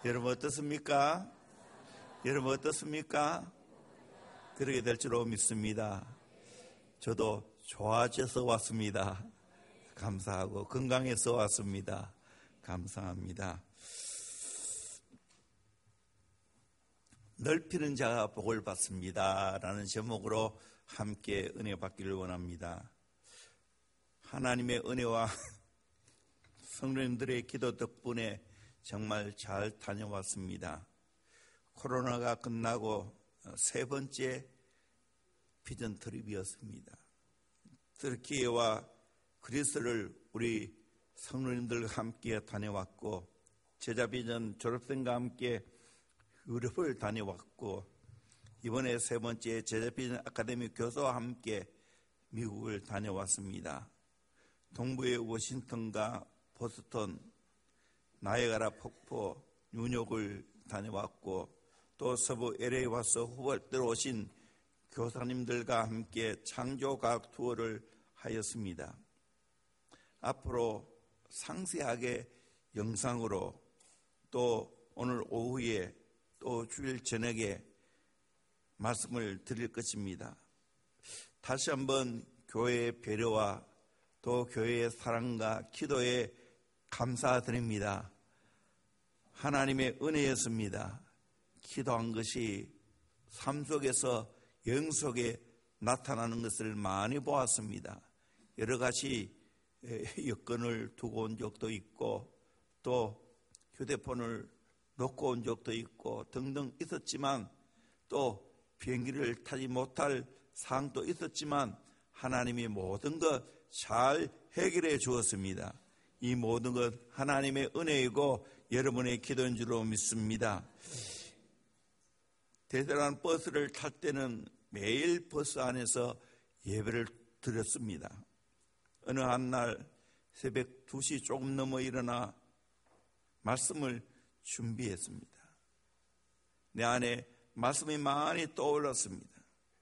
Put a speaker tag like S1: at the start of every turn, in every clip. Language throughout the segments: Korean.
S1: 여러분 어떻습니까? 여러분 어떻습니까? 그러게 될 줄로 믿습니다. 저도 좋아져서 왔습니다. 감사하고 건강해서 왔습니다. 감사합니다. 넓히는 자가 복을 받습니다 라는 제목으로 함께 은혜 받기를 원합니다. 하나님의 은혜와 성도님들의 기도 덕분에 정말 잘 다녀왔습니다. 코로나가 끝나고 세 번째 비전 트립이었습니다. 터키와 그리스를 우리 성도님들과 함께 다녀왔고, 제자 비전 졸업생과 함께 유럽을 다녀왔고, 이번에 세 번째 제자 비전 아카데미 교수와 함께 미국을 다녀왔습니다. 동부의 워싱턴과 보스턴, 나이아가라 폭포, 뉴욕을 다녀왔고, 또 서부 LA 와서 후발대로 오신 교사님들과 함께 창조과학 투어를 하였습니다. 앞으로 상세하게 영상으로 또 오늘 오후에 또 주일 저녁에 말씀을 드릴 것입니다. 다시 한번 교회의 배려와 또 교회의 사랑과 기도에 감사드립니다. 하나님의 은혜였습니다. 기도한 것이 삶 속에서 영 속에 나타나는 것을 많이 보았습니다. 여러 가지 여건을 두고 온 적도 있고, 또 휴대폰을 놓고 온 적도 있고 등등 있었지만, 또 비행기를 타지 못할 상황도 있었지만 하나님이 모든 것 잘 해결해 주었습니다. 이 모든 것 하나님의 은혜이고 여러분의 기도인 줄로 믿습니다. 대단한 버스를 탈 때는 매일 버스 안에서 예배를 드렸습니다. 어느 한 날 새벽 2시 조금 넘어 일어나 말씀을 준비했습니다. 내 안에 말씀이 많이 떠올랐습니다.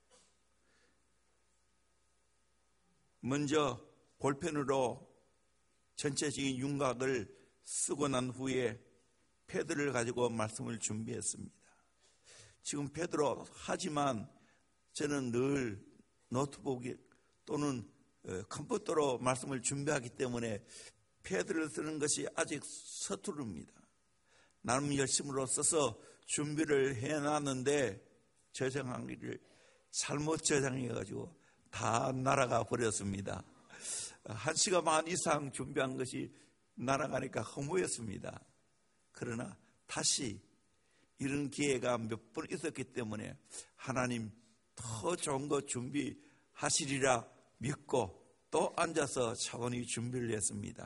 S1: 먼저 볼펜으로 전체적인 윤곽을 쓰고 난 후에 패드를 가지고 말씀을 준비했습니다. 지금 패드로 하지만 저는 늘 노트북 또는 컴퓨터로 말씀을 준비하기 때문에 패드를 쓰는 것이 아직 서투릅니다. 나름 열심으로 써서 준비를 해놨는데 저장하기를 잘못 저장해가지고 다 날아가 버렸습니다. 1시간 반 이상 준비한 것이 날아가니까 허무했습니다. 그러나 다시 이런 기회가 몇 번 있었기 때문에 하나님 더 좋은 거 준비하시리라 믿고 또 앉아서 차분히 준비를 했습니다.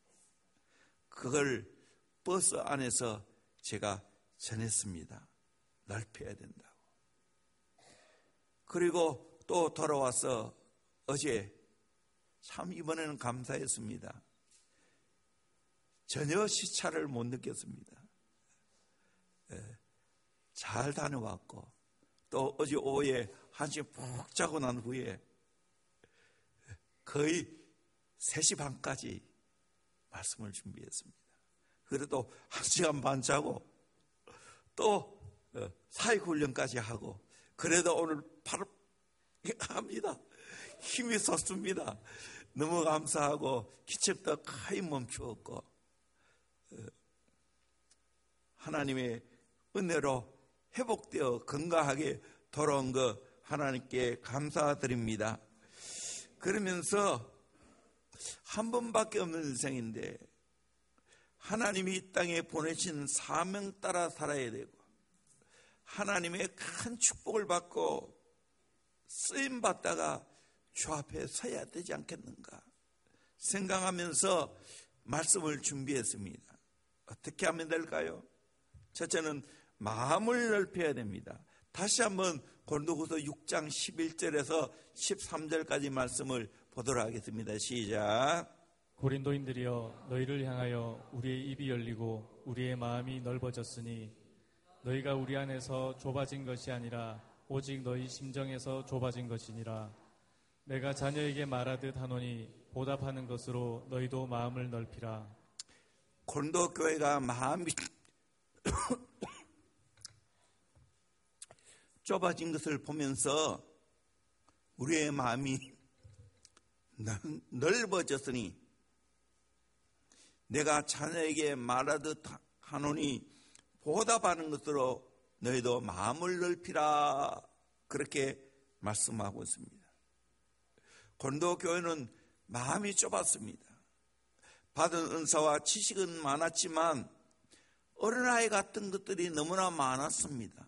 S1: 그걸 버스 안에서 제가 전했습니다. 넓혀야 된다고. 그리고 또 돌아와서 어제 참 이번에는 감사했습니다. 전혀 시차를 못 느꼈습니다. 잘 다녀왔고, 또 어제 오후에 1시에 푹 자고 난 후에 거의 3시 반까지 말씀을 준비했습니다. 그래도 1시간 반 자고 또 사회훈련까지 하고, 그래도 오늘 바로 합니다. 힘이 솟습니다. 너무 감사하고 기척도 거의 멈추었고, 하나님의 은혜로 회복되어 건강하게 돌아온 것 하나님께 감사드립니다. 그러면서 한 번밖에 없는 인생인데 하나님이 이 땅에 보내신 사명 따라 살아야 되고 하나님의 큰 축복을 받고 쓰임받다가 주 앞에 서야 되지 않겠는가 생각하면서 말씀을 준비했습니다. 어떻게 하면 될까요? 첫째는 마음을 넓혀야 됩니다. 다시 한번 고린도후서 6장 11절에서 13절까지 말씀을 보도록 하겠습니다. 시작.
S2: 고린도인들이여, 너희를 향하여 우리의 입이 열리고 우리의 마음이 넓어졌으니 너희가 우리 안에서 좁아진 것이 아니라 오직 너희 심정에서 좁아진 것이니라. 내가 자녀에게 말하듯 하노니 보답하는 것으로 너희도 마음을 넓히라.
S1: 고린도 교회가 마음이 좁아진 것을 보면서 우리의 마음이 넓어졌으니 내가 자녀에게 말하듯 하노니 보답하는 것으로 너희도 마음을 넓히라, 그렇게 말씀하고 있습니다. 고린도 교회는 마음이 좁았습니다. 받은 은사와 지식은 많았지만 어린아이 같은 것들이 너무나 많았습니다.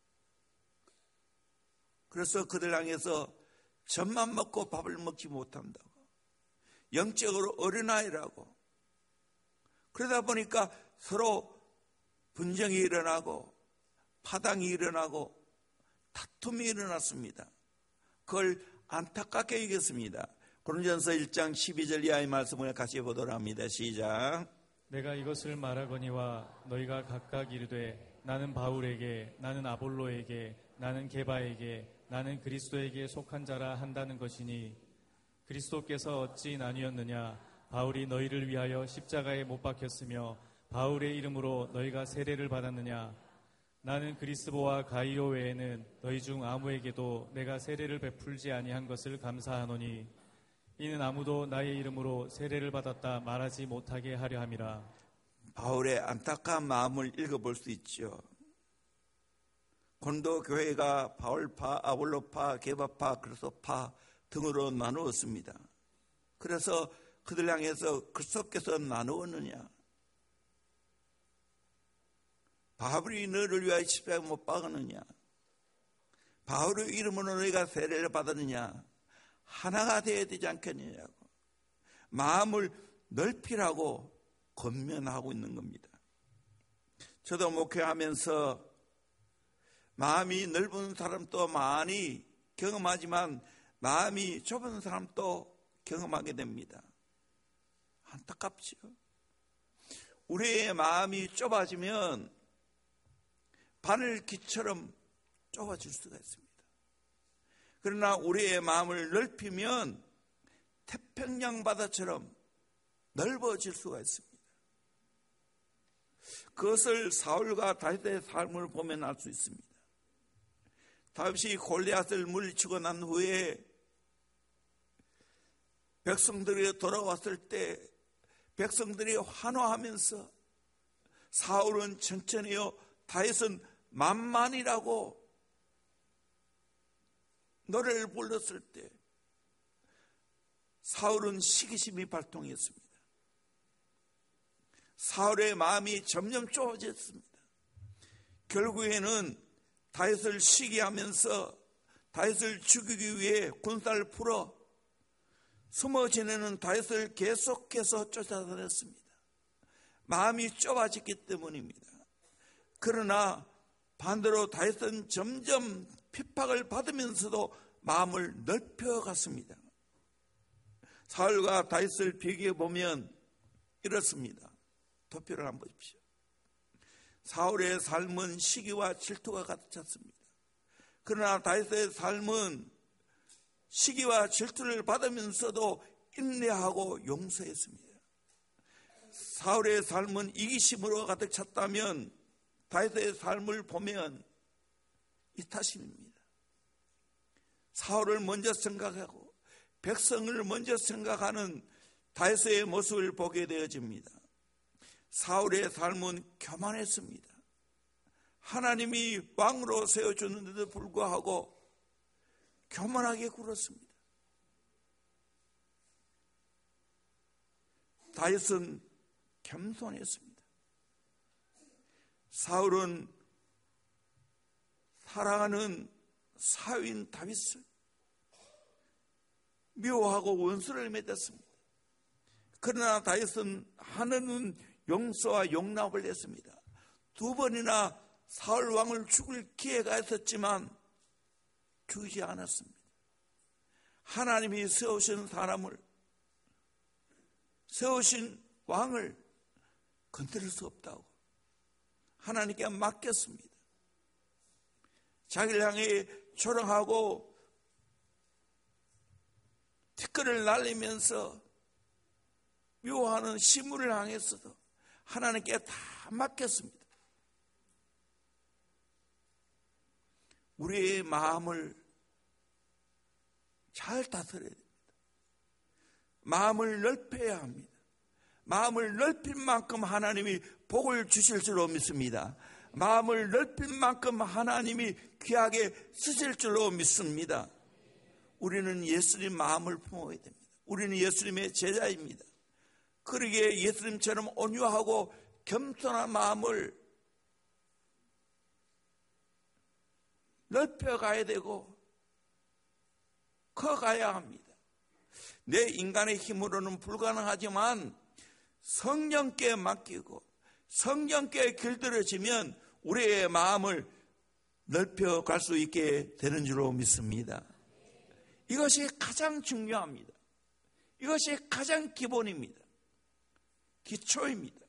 S1: 그래서 그들 향해서 젖만 먹고 밥을 먹지 못한다고, 영적으로 어린아이라고, 그러다 보니까 서로 분쟁이 일어나고 파당이 일어나고 다툼이 일어났습니다. 그걸 안타깝게 여겼습니다. 고린도전서 1장 12절 이하의 말씀을 같이 보도록 합니다. 시작.
S2: 내가 이것을 말하거니와 너희가 각각 이르되 나는 바울에게, 나는 아볼로에게, 나는 게바에게, 나는 그리스도에게 속한 자라 한다는 것이니 그리스도께서 어찌 나뉘었느냐? 바울이 너희를 위하여 십자가에 못 박혔으며 바울의 이름으로 너희가 세례를 받았느냐? 나는 그리스보와 가이오 외에는 너희 중 아무에게도 내가 세례를 베풀지 아니한 것을 감사하노니 이는 아무도 나의 이름으로 세례를 받았다 말하지 못하게 하려 함이라.
S1: 바울의 안타까운 마음을 읽어볼 수 있죠. 고린도 교회가 바울파, 아볼로파, 게바파, 그리스도파 등으로 나누었습니다. 그래서 그들 향해서 그리스도께서 나누었느냐? 바울이 너를 위하여 십자가에 못 박았느냐? 바울의 이름으로 너희가 세례를 받았느냐? 하나가 되어야 되지 않겠느냐고 마음을 넓히라고 권면하고 있는 겁니다. 저도 목회하면서 마음이 넓은 사람도 많이 경험하지만 마음이 좁은 사람도 경험하게 됩니다. 안타깝죠. 우리의 마음이 좁아지면 바늘기처럼 좁아질 수가 있습니다. 그러나 우리의 마음을 넓히면 태평양 바다처럼 넓어질 수가 있습니다. 그것을 사울과 다윗의 삶을 보면 알 수 있습니다. 다윗이 골리앗을 물리치고 난 후에 백성들이 돌아왔을 때 백성들이 환호하면서 사울은 천천히요 다윗은 만만이라고 노래를 불렀을 때 사울은 시기심이 발동했습니다. 사울의 마음이 점점 좁아졌습니다. 결국에는 다윗을 시기하면서 다윗을 죽이기 위해 군사를 풀어 숨어 지내는 다윗을 계속해서 쫓아다녔습니다. 마음이 좁아졌기 때문입니다. 그러나 반대로 다윗은 점점 핍박을 받으면서도 마음을 넓혀갔습니다. 사울과 다윗을 비교해 보면 이렇습니다. 도표를 한번 보십시오. 사울의 삶은 시기와 질투가 가득 찼습니다. 그러나 다윗의 삶은 시기와 질투를 받으면서도 인내하고 용서했습니다. 사울의 삶은 이기심으로 가득 찼다면 다윗의 삶을 보면 이타심입니다. 사울을 먼저 생각하고 백성을 먼저 생각하는 다윗의 모습을 보게 되어집니다. 사울의 삶은 교만했습니다. 하나님이 왕으로 세워주는데도 불구하고 교만하게 굴었습니다. 다윗은 겸손했습니다. 사울은 사랑하는 사위인 다윗을 미워하고 원수를 맺었습니다. 그러나 다윗은 하나는 용서와 용납을 했습니다. 두 번이나 사울 왕을 죽일 기회가 있었지만 죽이지 않았습니다. 하나님이 세우신 사람을, 세우신 왕을 건드릴 수 없다고 하나님께 맡겼습니다. 자기를 향해 조롱하고 티끌을 날리면서 미워하는 시므를 향해서도 하나님께 다 맡겼습니다. 우리의 마음을 잘 다스려야 됩니다. 마음을 넓혀야 합니다. 마음을 넓힌 만큼 하나님이 복을 주실 줄로 믿습니다. 마음을 넓힌 만큼 하나님이 귀하게 쓰실 줄로 믿습니다. 우리는 예수님 마음을 품어야 됩니다. 우리는 예수님의 제자입니다. 그러기에 예수님처럼 온유하고 겸손한 마음을 넓혀가야 되고 커가야 합니다. 내 인간의 힘으로는 불가능하지만 성령께 맡기고 성령께 길들여지면 우리의 마음을 넓혀갈 수 있게 되는 줄로 믿습니다. 이것이 가장 중요합니다. 이것이 가장 기본입니다. 기초입니다.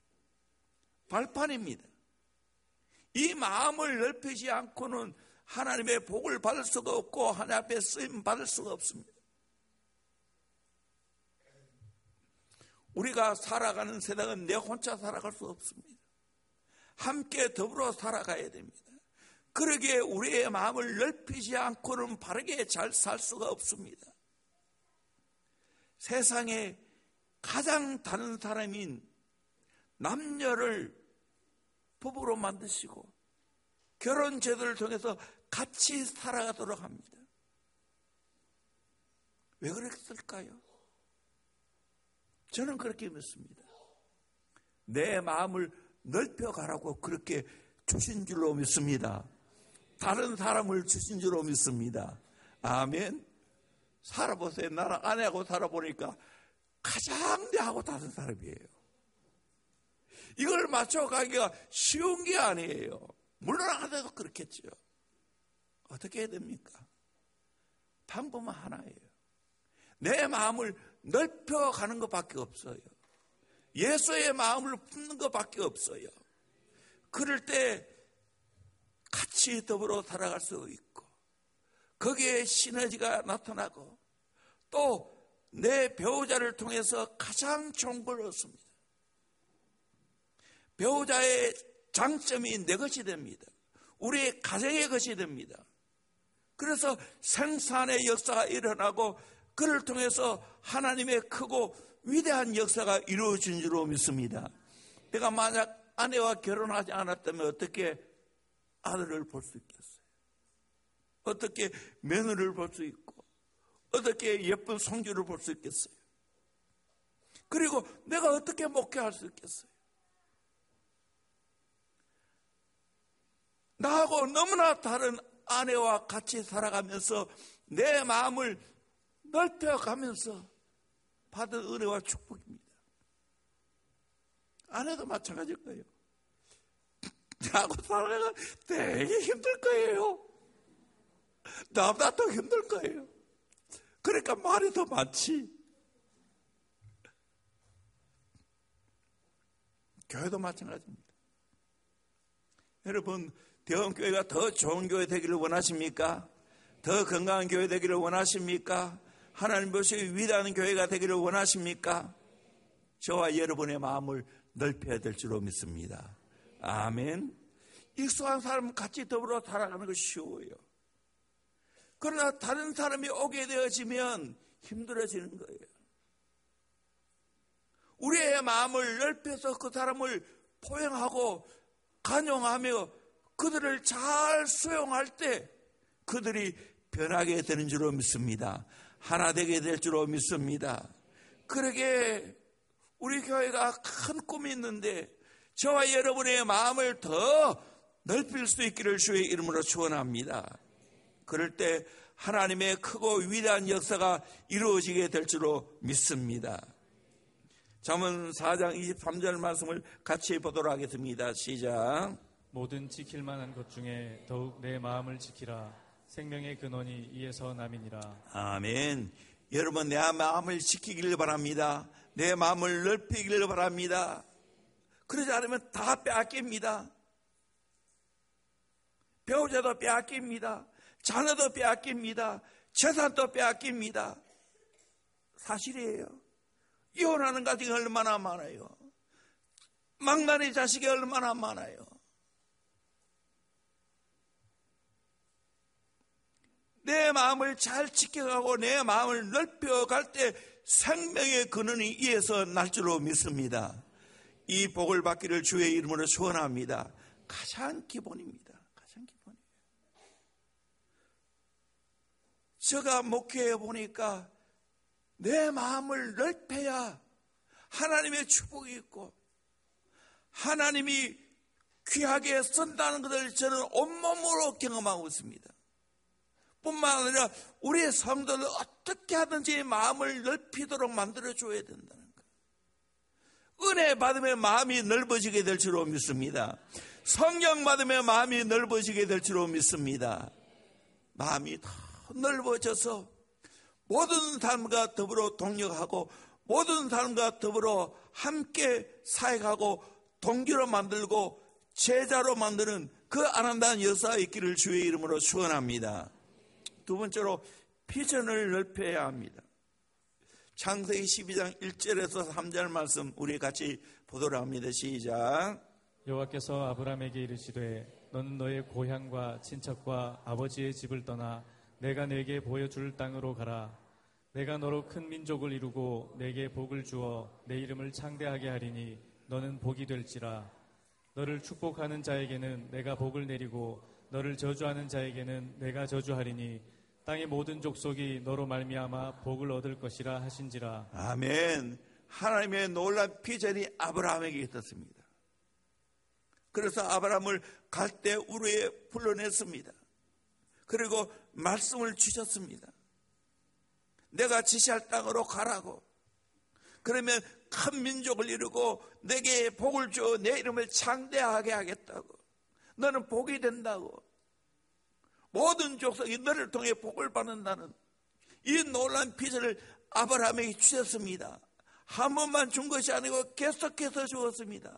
S1: 발판입니다. 이 마음을 넓히지 않고는 하나님의 복을 받을 수가 없고 하나님 앞에 쓰임 받을 수가 없습니다. 우리가 살아가는 세상은 내 혼자 살아갈 수 없습니다. 함께 더불어 살아가야 됩니다. 그러기에 우리의 마음을 넓히지 않고는 바르게 잘 살 수가 없습니다. 세상에 가장 다른 사람인 남녀를 부부로 만드시고 결혼 제도를 통해서 같이 살아가도록 합니다. 왜 그랬을까요? 저는 그렇게 믿습니다. 내 마음을 넓혀가라고 그렇게 주신 줄로 믿습니다. 다른 사람을 주신 줄로 믿습니다. 아멘. 살아보세요. 나랑 아내하고 살아보니까 가장 내하고 다른 사람이에요. 이걸 맞춰가기가 쉬운 게 아니에요. 물론 아내도 그렇겠죠. 어떻게 해야 됩니까? 방법은 하나예요. 내 마음을 넓혀가는 것밖에 없어요. 예수의 마음을 품는 것밖에 없어요. 그럴 때 같이 더불어 살아갈 수 있고 거기에 시너지가 나타나고 또 내 배우자를 통해서 가장 좋은 걸 얻습니다. 배우자의 장점이 내 것이 됩니다. 우리의 가정의 것이 됩니다. 그래서 생산의 역사가 일어나고 그를 통해서 하나님의 크고 위대한 역사가 이루어진 줄로 믿습니다. 내가 만약 아내와 결혼하지 않았다면 어떻게 아들을 볼 수 있겠어요? 어떻게 며느리를 볼 수 있고 어떻게 예쁜 손주를 볼 수 있겠어요? 그리고 내가 어떻게 목회할 수 있겠어요? 나하고 너무나 다른 아내와 같이 살아가면서 내 마음을 넓혀가면서 받은 은혜와 축복입니다. 아내도 마찬가지일 거예요. 나하고 살아가면 되게 힘들 거예요. 나보다 더 힘들 거예요. 그러니까 말이 더 많지. 교회도 마찬가지입니다. 여러분, 대원교회가 더 좋은 교회 되기를 원하십니까? 더 건강한 교회 되기를 원하십니까? 하나님 보시기 위대한 교회가 되기를 원하십니까? 저와 여러분의 마음을 넓혀야 될 줄로 믿습니다. 아멘. 익숙한 사람은 같이 더불어 살아가는 것이 쉬워요. 그러나 다른 사람이 오게 되어지면 힘들어지는 거예요. 우리의 마음을 넓혀서 그 사람을 포용하고 간용하며 그들을 잘 수용할 때 그들이 변하게 되는 줄로 믿습니다. 하나 되게 될 줄로 믿습니다. 그러게 우리 교회가 큰 꿈이 있는데 저와 여러분의 마음을 더 넓힐 수 있기를 주의 이름으로 축원합니다. 그럴 때 하나님의 크고 위대한 역사가 이루어지게 될 줄로 믿습니다. 잠언 4장 23절 말씀을 같이 보도록 하겠습니다. 시작.
S2: 모든 지킬 만한 것 중에 더욱 내 마음을 지키라. 생명의 근원이 이에서 남이니라.
S1: 아멘. 여러분, 내 마음을 지키기를 바랍니다. 내 마음을 넓히기를 바랍니다. 그러지 않으면 다 빼앗깁니다. 배우자도 빼앗깁니다. 자녀도 빼앗깁니다. 재산도 빼앗깁니다. 사실이에요. 이혼하는 가정이 얼마나 많아요. 망나니 자식이 얼마나 많아요. 내 마음을 잘 지켜가고 내 마음을 넓혀갈 때 생명의 근원이 이에서 날 줄로 믿습니다. 이 복을 받기를 주의 이름으로 소원합니다. 가장 기본입니다. 가장 기본이에요. 제가 목회해 보니까 내 마음을 넓혀야 하나님의 축복이 있고 하나님이 귀하게 쓴다는 것을 저는 온몸으로 경험하고 있습니다. 뿐만 아니라 우리의 성도를 어떻게 하든지 마음을 넓히도록 만들어줘야 된다는 것. 은혜 받으면 마음이 넓어지게 될 줄로 믿습니다. 성령 받으면 마음이 넓어지게 될 줄로 믿습니다. 마음이 더 넓어져서 모든 사람과 더불어 동력하고 모든 사람과 더불어 함께 사역하고 동기로 만들고 제자로 만드는 그 아름다운 역사가 있기를 주의 이름으로 축원합니다. 두 번째로 비전을 넓혀야 합니다. 창세기 12장 1절에서 3절 말씀 우리 같이 보도록 합니다. 시작.
S2: 여호와께서 아브라함에게 이르시되 너는 너의 고향과 친척과 아버지의 집을 떠나 내가 네게 보여줄 땅으로 가라. 내가 너로 큰 민족을 이루고 내게 복을 주어 내 이름을 창대하게 하리니 너는 복이 될지라. 너를 축복하는 자에게는 내가 복을 내리고 너를 저주하는 자에게는 내가 저주하리니 땅의 모든 족속이 너로 말미암아 복을 얻을 것이라 하신지라.
S1: 아멘. 하나님의 놀라운 비전이 아브라함에게 있었습니다. 그래서 아브라함을 갈대 우르에 불러냈습니다. 그리고 말씀을 주셨습니다. 내가 지시할 땅으로 가라고. 그러면 큰 민족을 이루고 내게 복을 줘 내 이름을 창대하게 하겠다고. 너는 복이 된다고. 모든 족속이 너를 통해 복을 받는다는 이 놀라운 비전을 아브라함에게 주셨습니다. 한 번만 준 것이 아니고 계속해서 주었습니다.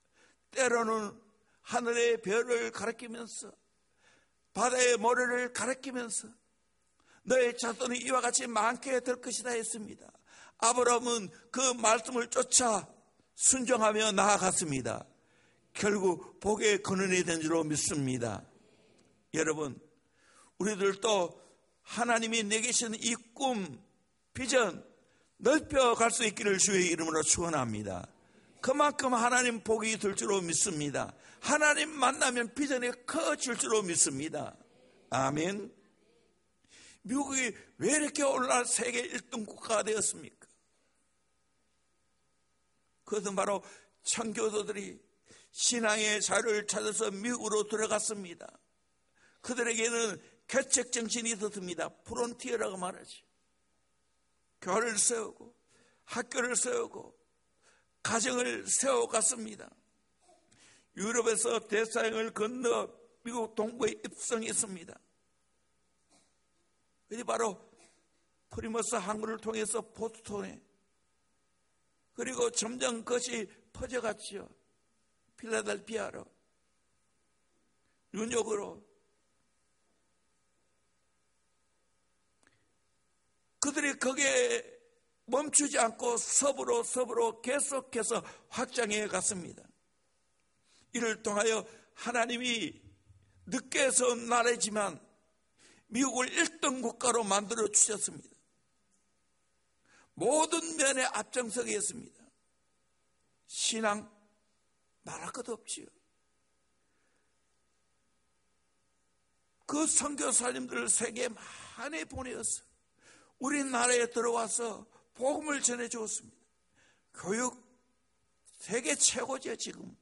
S1: 때로는 하늘의 별을 가리키면서 바다의 모래를 가리키면서 너의 자손이 이와 같이 많게 될 것이다 했습니다. 아브라함은 그 말씀을 쫓아 순종하며 나아갔습니다. 결국 복의 근원이 된 줄로 믿습니다. 여러분, 우리들도 하나님이 내게 주신 이 꿈, 비전 넓혀갈 수 있기를 주의 이름으로 축원합니다. 그만큼 하나님 복이 될 줄로 믿습니다. 하나님 만나면 비전이 커질 줄로 믿습니다. 아멘. 미국이 왜 이렇게 오늘날 세계 1등 국가가 되었습니까? 그것은 바로 청교도들이 신앙의 자유를 찾아서 미국으로 들어갔습니다. 그들에게는 개척 정신이 있었습니다. 프론티어라고 말하지. 교회를 세우고 학교를 세우고 가정을 세워갔습니다. 유럽에서 대서양을 건너 미국 동부에 입성했습니다. 그게 바로 프리머스 항구를 통해서 보스턴에, 그리고 점점 그것이 퍼져갔지요. 필라델피아로, 뉴욕으로. 그들이 거기에 멈추지 않고 서부로 계속해서 확장해 갔습니다. 이를 통하여 하나님이 늦게 해서 나라지만 미국을 1등 국가로 만들어 주셨습니다. 모든 면에 앞장서게 했습니다. 신앙 말할 것도 없지요. 그 선교사님들을 세계에 많이 보내었어. 우리나라에 들어와서 복음을 전해 주었습니다. 교육 세계 최고죠. 지금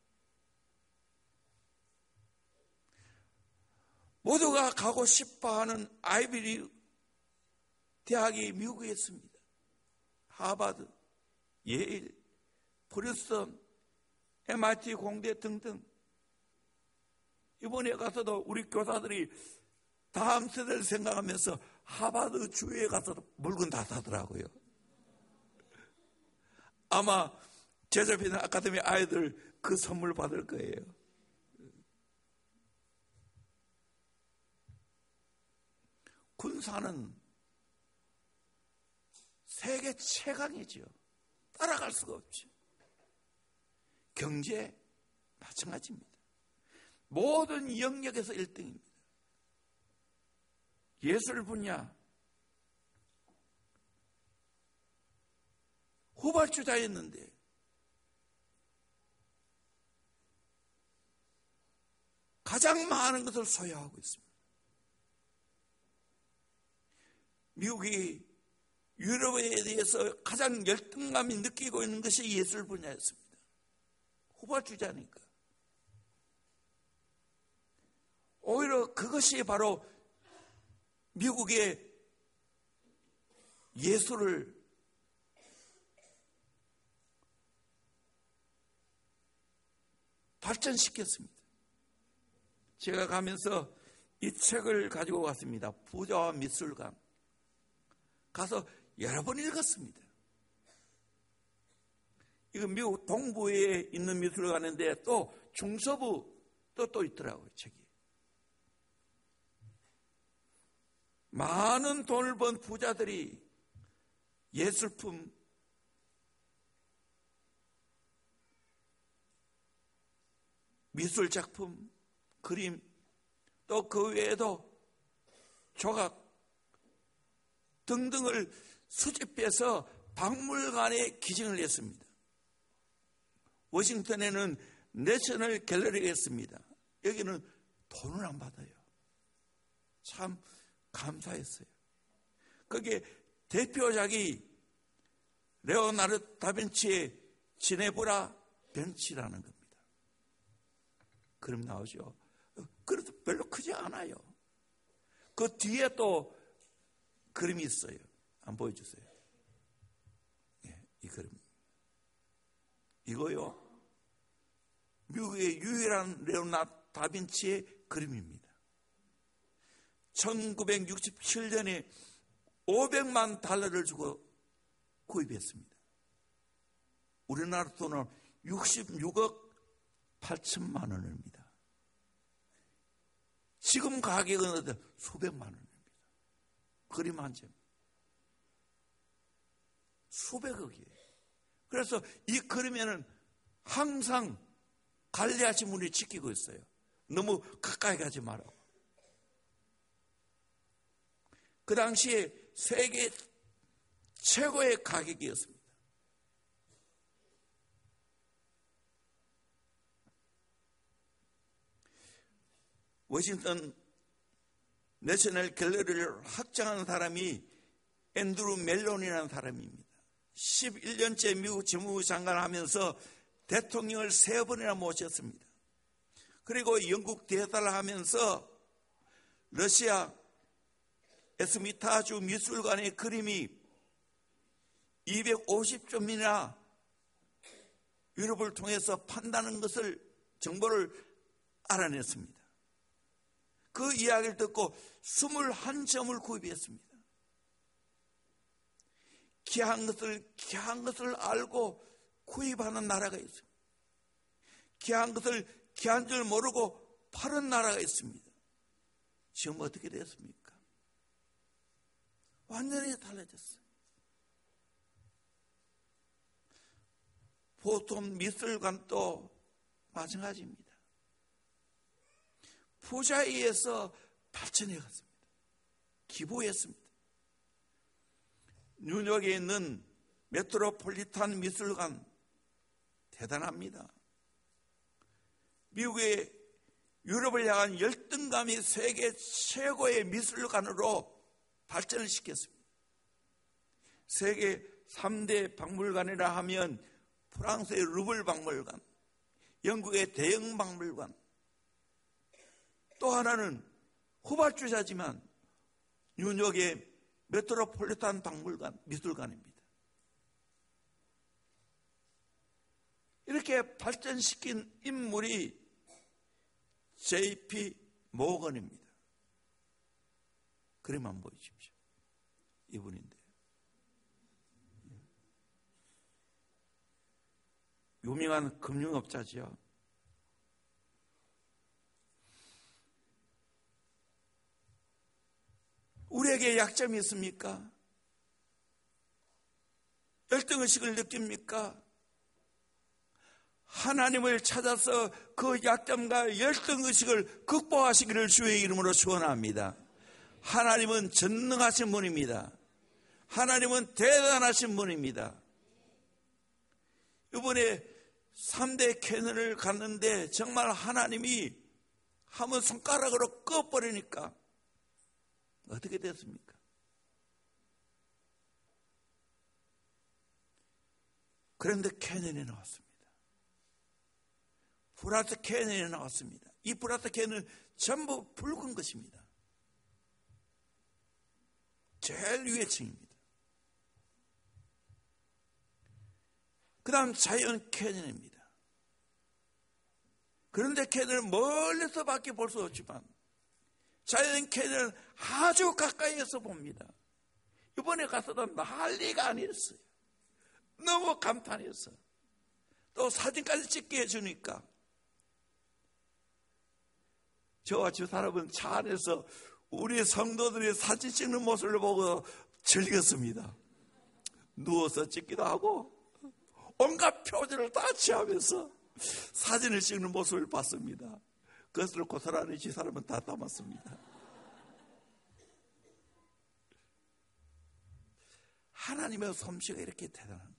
S1: 모두가 가고 싶어하는 아이비리 대학이 미국에 있습니다. 하버드, 예일, 프린스턴, MIT 공대 등등. 이번에 가서도 우리 교사들이 다음 세대를 생각하면서 하버드 주위에 가서 물건 다 사더라고요. 아마 제자피는 아카데미 아이들 그 선물 받을 거예요. 군사는 세계 최강이죠. 따라갈 수가 없죠. 경제 마찬가지입니다. 모든 영역에서 1등입니다. 예술 분야 후발주자였는데 가장 많은 것을 소유하고 있습니다. 미국이 유럽에 대해서 가장 열등감이 느끼고 있는 것이 예술 분야였습니다. 후발주자니까. 오히려 그것이 바로 미국의 예술을 발전시켰습니다. 제가 가면서 이 책을 가지고 갔습니다. 부자와 미술관. 가서 여러 번 읽었습니다. 이거 미국 동부에 있는 미술관인데 또 중서부 또 있더라고요, 책이. 많은 돈을 번 부자들이 예술품, 미술작품, 그림, 또 그 외에도 조각 등등을 수집해서 박물관에 기증을 했습니다. 워싱턴에는 내셔널 갤러리가 있습니다. 여기는 돈을 안 받아요. 참 감사했어요. 거기에 대표작이 레오나르도 다빈치의 지네브라 벤치라는 겁니다. 그럼 나오죠. 그래도 별로 크지 않아요. 그 뒤에 또 그림이 있어요. 한번 보여주세요. 예, 이 그림. 이거요. 미국의 유일한 레오나르도 다빈치의 그림입니다. 1967년에 500만 달러를 주고 구입했습니다. 우리나라 돈은 66억 8천만 원입니다. 지금 가격은 수백만 원입니다. 그림 한 점. 수백억이에요. 그래서 이 그림에는 항상 관리하신 분이 지키고 있어요. 너무 가까이 가지 말라고. 그 당시에 세계 최고의 가격이었습니다. 워싱턴 내셔널 갤러리를 확장한 사람이 앤드루 멜론이라는 사람입니다. 11년째 미국 재무부 장관을 하면서 대통령을 3번이나 모셨습니다. 그리고 영국 대사를 하면서 러시아 에스미타주 미술관의 그림이 250점이나 유럽을 통해서 판다는 것을 정보를 알아냈습니다. 그 이야기를 듣고 21점을 구입했습니다. 귀한 것을 알고 구입하는 나라가 있습니다. 귀한 것을 귀한 줄 모르고 파는 나라가 있습니다. 지금 어떻게 됐습니까? 완전히 달라졌어요. 보통 미술관도 마찬가지입니다. 부자에 의해서 발전해 갔습니다. 기부했습니다. 뉴욕에 있는 메트로폴리탄 미술관 대단합니다. 미국의 유럽을 향한 열등감이 세계 최고의 미술관으로 발전을 시켰습니다. 세계 3대 박물관이라 하면 프랑스의 루블 박물관, 영국의 대영 박물관, 또 하나는 후발주자지만 뉴욕의 메트로폴리탄 박물관, 미술관입니다. 이렇게 발전시킨 인물이 J.P. 모건입니다. 그림 한번 보여주십시오. 이분인데 유명한 금융업자지요. 우리에게 약점이 있습니까? 열등의식을 느낍니까? 하나님을 찾아서 그 약점과 열등의식을 극복하시기를 주의 이름으로 축원합니다. 하나님은 전능하신 분입니다. 하나님은 대단하신 분입니다. 이번에 3대 캐논을 갔는데 정말 하나님이 한번 손가락으로 꺼버리니까 어떻게 됐습니까? 그런데 캐논이 나왔습니다. 브라스 캐논이 나왔습니다. 이 브라스 캐논은 전부 붉은 것입니다. 제일 위에 층입니다. 그 다음 자이언트 캐논입니다. 그런데 캐논은 멀리서밖에 볼 수 없지만 자이언트 캐논은 아주 가까이에서 봅니다. 이번에 가서도 난리가 아니었어요. 너무 감탄했어. 또 사진까지 찍게 해주니까 저와 주 사람은 차 안에서 우리 성도들이 사진 찍는 모습을 보고 즐겼습니다. 누워서 찍기도 하고 온갖 표정을 다 취하면서 사진을 찍는 모습을 봤습니다. 그것을 고스란히 주 사람은 다 담았습니다. 하나님의 솜씨가 이렇게 대단한 거예요.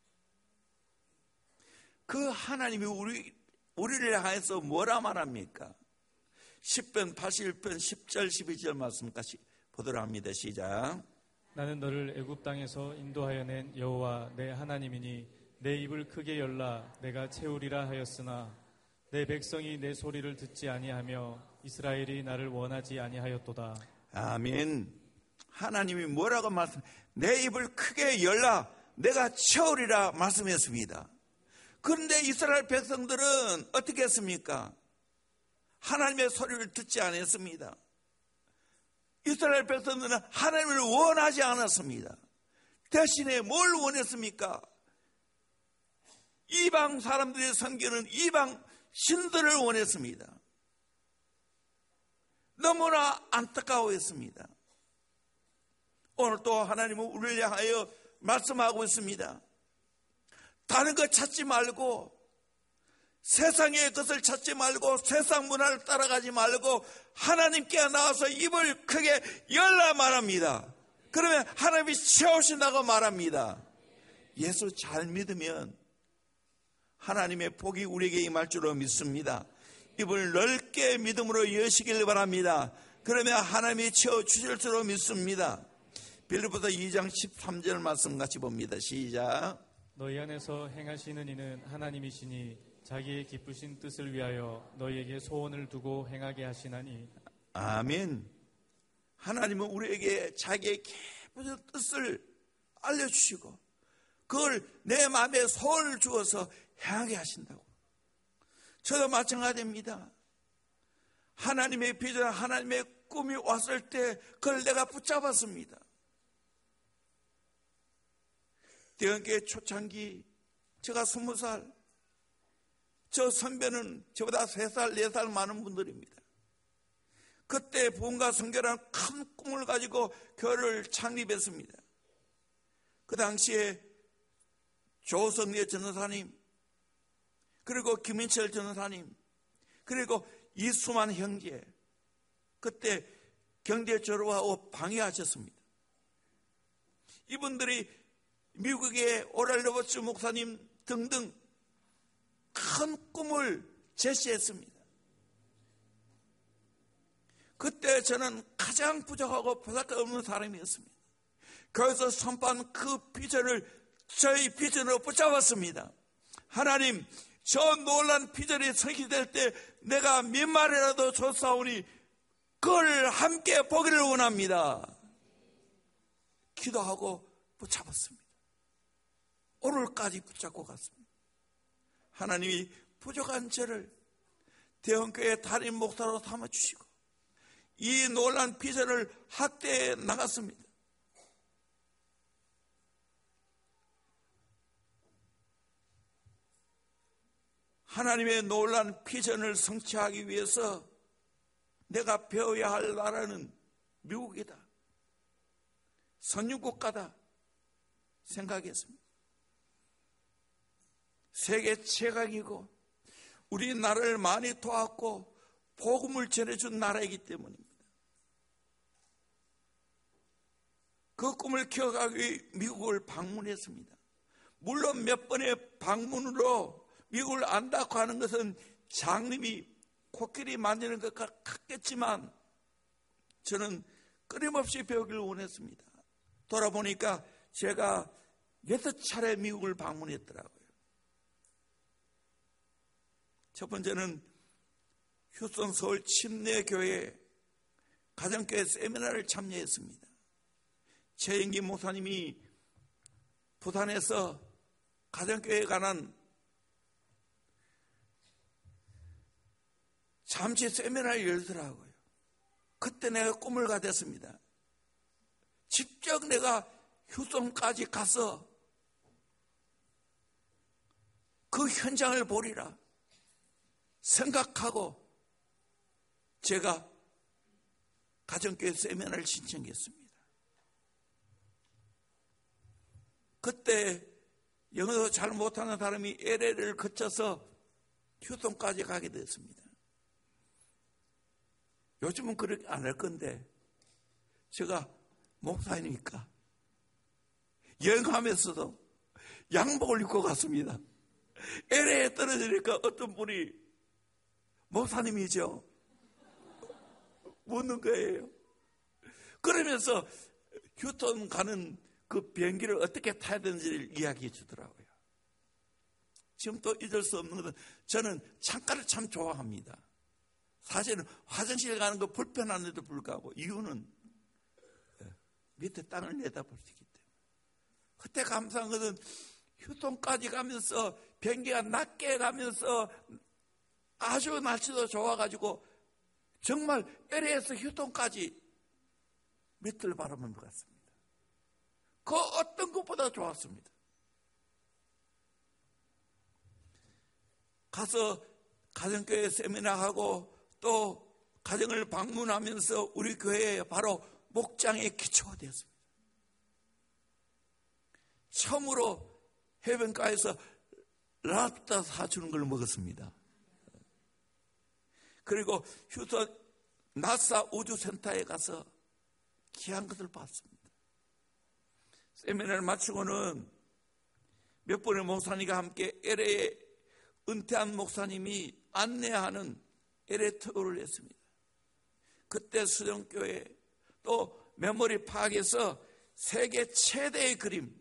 S1: 그 하나님이 우리를 향해서 뭐라 말합니까? 10편 81편 10절 12절 말씀까지 보도록 합니다. 시작.
S2: 나는 너를 애굽 땅에서 인도하여 낸 여호와 내 하나님이니 내 입을 크게 열라 내가 채우리라 하였으나 내 백성이 내 소리를 듣지 아니하며 이스라엘이 나를 원하지 아니하였도다.
S1: 아멘. 하나님이 뭐라고 내 입을 크게 열라 내가 채우리라 말씀했습니다. 그런데 이스라엘 백성들은 어떻게 했습니까? 하나님의 소리를 듣지 않았습니다. 이스라엘 백성들은 하나님을 원하지 않았습니다. 대신에 뭘 원했습니까? 이방 사람들이 섬기는 이방 신들을 원했습니다. 너무나 안타까워했습니다. 오늘 또 하나님은 우리를 향하여 말씀하고 있습니다. 다른 것 찾지 말고 세상의 것을 찾지 말고 세상 문화를 따라가지 말고 하나님께 나와서 입을 크게 열라 말합니다. 그러면 하나님이 채우신다고 말합니다. 예수 잘 믿으면 하나님의 복이 우리에게 임할 줄로 믿습니다. 입을 넓게 믿음으로 여시길 바랍니다. 그러면 하나님이 채워주실 줄로 믿습니다. 빌립보서 2장 13절 말씀 같이 봅니다. 시작.
S2: 너희 안에서 행하시는 이는 하나님이시니 자기의 기쁘신 뜻을 위하여 너희에게 소원을 두고 행하게 하시나니.
S1: 아멘. 하나님은 우리에게 자기의 기쁘신 뜻을 알려주시고 그걸 내 마음에 소원을 주어서 행하게 하신다고. 저도 마찬가지입니다. 하나님의 비전, 하나님의 꿈이 왔을 때 그걸 내가 붙잡았습니다. 대형교회 초창기 제가 20살, 저 선배는 저보다 3살, 4살 많은 분들입니다. 그때 부흥과 선교라는 큰 꿈을 가지고 교회를 창립했습니다. 그 당시에 조성래 전도사님, 그리고 김인철 전도사님, 그리고 이수만 형제, 그때 경제 졸업하고 방해하셨습니다. 이분들이 미국의 오랄 로버츠 목사님 등등 큰 꿈을 제시했습니다. 그때 저는 가장 부족하고 보잘것없는 사람이었습니다. 거기서 선포한 그 비전을 저희 비전으로 붙잡았습니다. 하나님, 저 놀란 비전이 성취될 때 내가 몇 마리라도 줬사오니 그걸 함께 보기를 원합니다. 기도하고 붙잡았습니다. 오늘까지 붙잡고 갔습니다. 하나님이 부족한 저를 대형교회 담임 목사로 삼아주시고 이 놀란 비전을 확대해 나갔습니다. 하나님의 놀란 비전을 성취하기 위해서 내가 배워야 할 나라는 미국이다, 선진국가다 생각했습니다. 세계 최강이고 우리나라를 많이 도왔고 복음을 전해준 나라이기 때문입니다. 그 꿈을 키워가기 위해 미국을 방문했습니다. 물론 몇 번의 방문으로 미국을 안다고 하는 것은 장님이 코끼리 만지는 것과 같겠지만 저는 끊임없이 배우기를 원했습니다. 돌아보니까 제가 6차례 미국을 방문했더라고요. 첫 번째는 휴스턴 서울 침례교회 가정교회 세미나를 참여했습니다. 최영기 목사님이 부산에서 가정교회에 관한 잠시 세미나를 열더라고요. 그때 내가 꿈을 가졌습니다. 직접 내가 휴스턴까지 가서 그 현장을 보리라 생각하고 제가 가정교회 세미나를 신청했습니다. 그때 영어도 잘 못하는 사람이 LA를 거쳐서 휴스턴까지 가게 됐습니다. 요즘은 그렇게 안 할 건데 제가 목사니까 여행하면서도 양복을 입고 갔습니다. LA에 떨어지니까 어떤 분이 목사님이죠? 묻는 거예요. 그러면서 휴스턴 가는 그 비행기를 어떻게 타야 되는지를 이야기해 주더라고요. 지금 또 잊을 수 없는 것은 저는 창가를 참 좋아합니다. 사실은 화장실 가는 거 불편한데도 불구하고 이유는 밑에 땅을 내다볼 수 있기 때문에. 그때 감사한 것은 휴스턴까지 가면서 비행기가 낮게 가면서 아주 날씨도 좋아가지고 정말 LA에서 휴스턴까지 밑을 바라보는 것 같습니다. 그 어떤 것보다 좋았습니다. 가서 가정교회 세미나하고 또 가정을 방문하면서 우리 교회에 바로 목장의 기초가 되었습니다. 처음으로 해변가에서 랍스터 사주는 걸 먹었습니다. 그리고 휴스턴 나사 우주센터에 가서 귀한 것을 봤습니다. 세미나를 마치고는 몇 번의 목사님과 함께 LA에 은퇴한 목사님이 안내하는 LA 투어를 했습니다. 그때 수정교회 또 메모리 파크에서 세계 최대의 그림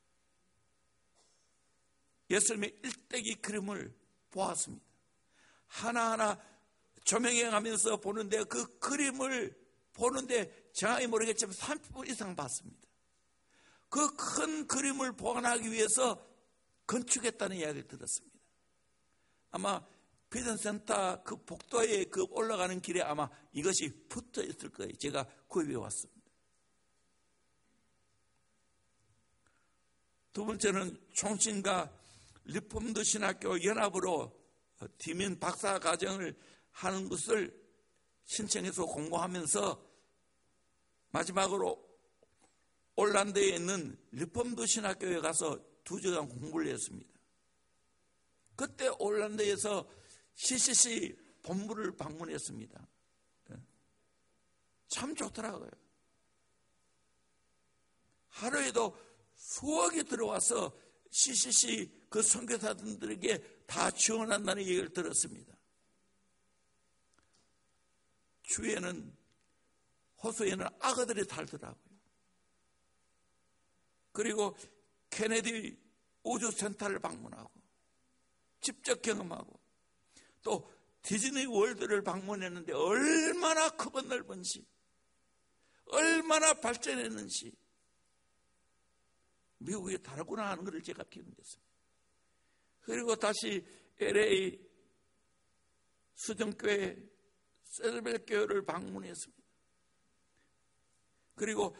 S1: 예수님의 일대기 그림을 보았습니다. 하나하나 조명해가면서 보는데 그 그림을 보는데 정확히 모르겠지만 30분 이상 봤습니다. 그 큰 그림을 보관하기 위해서 건축했다는 이야기를 들었습니다. 아마 비전센터 그 복도에 그 올라가는 길에 아마 이것이 붙어 있을 거예요. 제가 구입해 왔습니다. 두 번째는 총신과 리폼드 신학교 연합으로 디민 박사 과정을 하는 것을 신청해서 공부하면서 마지막으로 올란드에 있는 리폼드 신학교에 가서 2주간 공부를 했습니다. 그때 올란드에서 CCC 본부를 방문했습니다. 참 좋더라고요. 하루에도 수억이 들어와서 CCC 그 선교사들에게 다 지원한다는 얘기를 들었습니다. 주위에는 호수에는 악어들이 살더라고요. 그리고 케네디 우주센터를 방문하고 직접 경험하고 또 디즈니 월드를 방문했는데 얼마나 크고 넓은지 얼마나 발전했는지 미국이 다르구나 하는 것을 제가 경험했습니다. 그리고 다시 LA 수정교회 셀벨교회를 방문했습니다. 그리고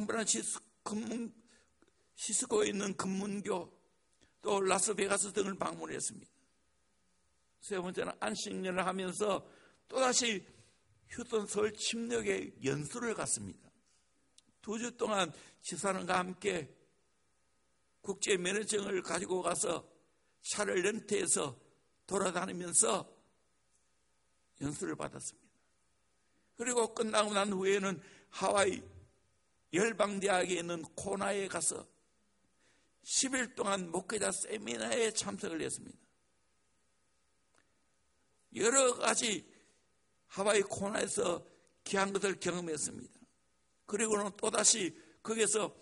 S1: 샌프란시스코에 있는 금문교 또 라스베가스 등을 방문했습니다. 세 번째는 안식년을 하면서 또다시 휴스턴 서울 침략에 연수를 갔습니다. 2주 동안 집사람과 함께 국제 면허증을 가지고 가서 차를 렌트해서 돌아다니면서 연수를 받았습니다. 그리고 끝나고 난 후에는 하와이 열방대학에 있는 코나에 가서 10일 동안 목회자 세미나에 참석을 했습니다. 여러 가지 하와이 코나에서 귀한 것을 경험했습니다. 그리고는 또다시 거기서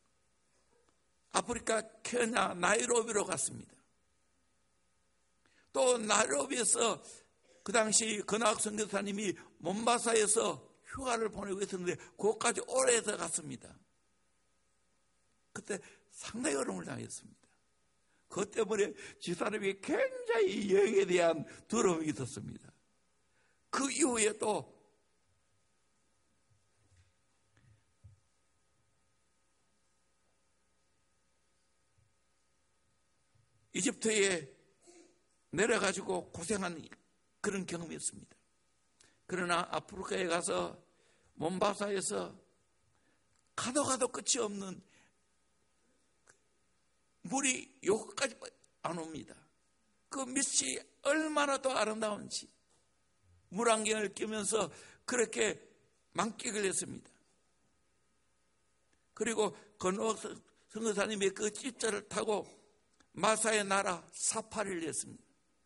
S1: 아프리카 케냐 나이로비로 갔습니다. 또 나이로비에서 그 당시 근학 선교사님이 몬바사에서 휴가를 보내고 있었는데 그것까지 오래서 갔습니다. 그때 상당히 어려움을 당했습니다. 그것 때문에 집사람이 굉장히 여행에 대한 두려움이 있었습니다. 그 이후에 또 이집트에 내려가지고 고생한 그런 경험이었습니다. 그러나 아프리카에 가서 몬바사에서 가도 끝이 없는 물이 여기까지 안 옵니다. 그 밑이 얼마나 더 아름다운지 물안경을 끼면서 그렇게 만끽을 했습니다. 그리고 건호 선교사님의 그 찝자를 타고 마사의 나라 사파리를 했습니다.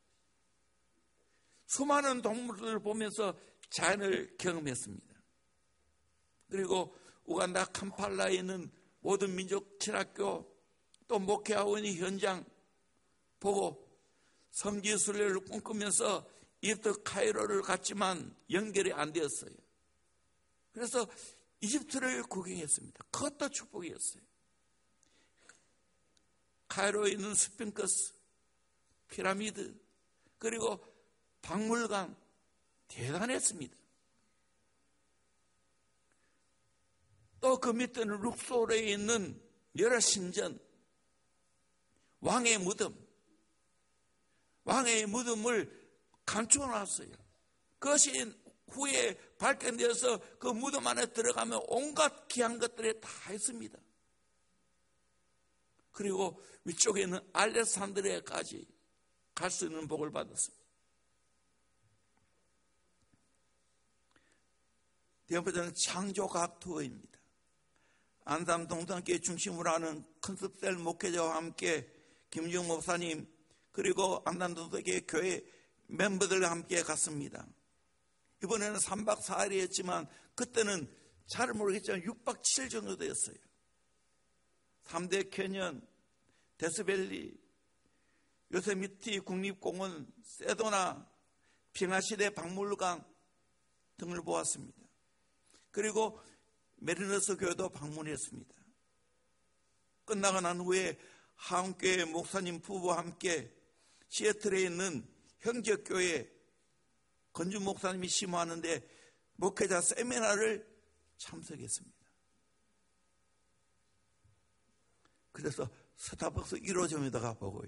S1: 수많은 동물들을 보면서 자연을 경험했습니다. 그리고 우간다 캄팔라에 있는 모든 민족 신학교 또 목회하고 있는 현장 보고 성지순례를 꿈꾸면서 이집트 카이로를 갔지만 연결이 안 되었어요. 그래서 이집트를 구경했습니다. 그것도 축복이었어요. 카이로에 있는 스핑크스, 피라미드, 그리고 박물관 대단했습니다. 또 그 밑에는 룩소르에 있는 여러 신전, 왕의 무덤을 감춰놨어요. 그것이 후에 발견되어서 그 무덤 안에 들어가면 온갖 귀한 것들이 다 있습니다. 그리고 위쪽에 있는 알렉산드리아까지 갈 수 있는 복을 받았습니다. 두 번째는 창조과학 투어입니다. 안산 동산교회 중심으로 하는 컨셉셀 목회자와 함께 김중 목사님 그리고 안산 동산교회 교회 멤버들과 함께 갔습니다. 이번에는 3박 4일이었지만 그때는 잘 모르겠지만 6박 7일 정도 되었어요. 3대 캐년, 데스밸리, 요세미티 국립공원, 세도나, 빙하시대 박물관 등을 보았습니다. 그리고 메리너스 교회도 방문했습니다. 끝나고 난 후에 한국교회 목사님 부부와 함께 시애틀에 있는 형제교회 건주 목사님이 심호하는데 목회자 세미나를 참석했습니다. 그래서 스타벅스 1호점에다가 보고요.